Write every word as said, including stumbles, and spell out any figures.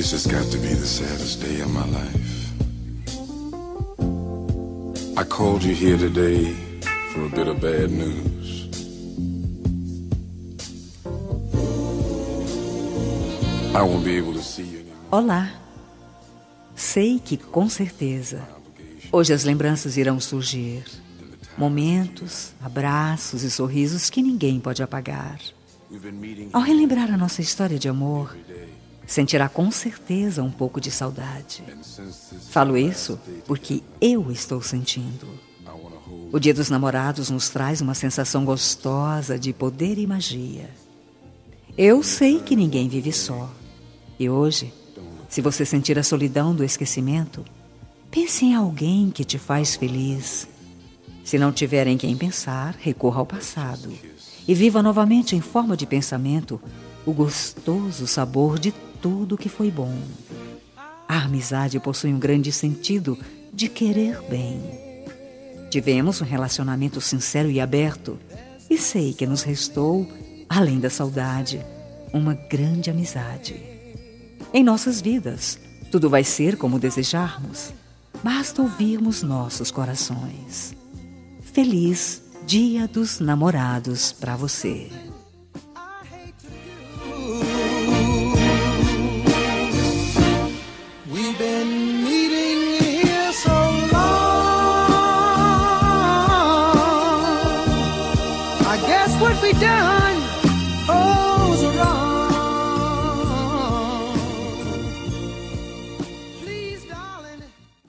This has got to be the saddest day of my life. I called you here today for a bit of bad news. I won't be able to see you anymore. Olá. Sei que, com certeza, hoje as lembranças irão surgir. Momentos, abraços e sorrisos que ninguém pode apagar. Ao relembrar a nossa história de amor, sentirá com certeza um pouco de saudade. Falo isso porque eu estou sentindo. O Dia dos Namorados nos traz uma sensação gostosa de poder e magia. Eu sei que ninguém vive só. E hoje, se você sentir a solidão do esquecimento, pense em alguém que te faz feliz. Se não tiver em quem pensar, recorra ao passado e viva novamente em forma de pensamento o gostoso sabor de tudo que foi bom. A amizade possui um grande sentido de querer bem. Tivemos um relacionamento sincero e aberto e sei que nos restou, além da saudade, uma grande amizade. Em nossas vidas, tudo vai ser como desejarmos. Basta ouvirmos nossos corações. Feliz Dia dos Namorados para você.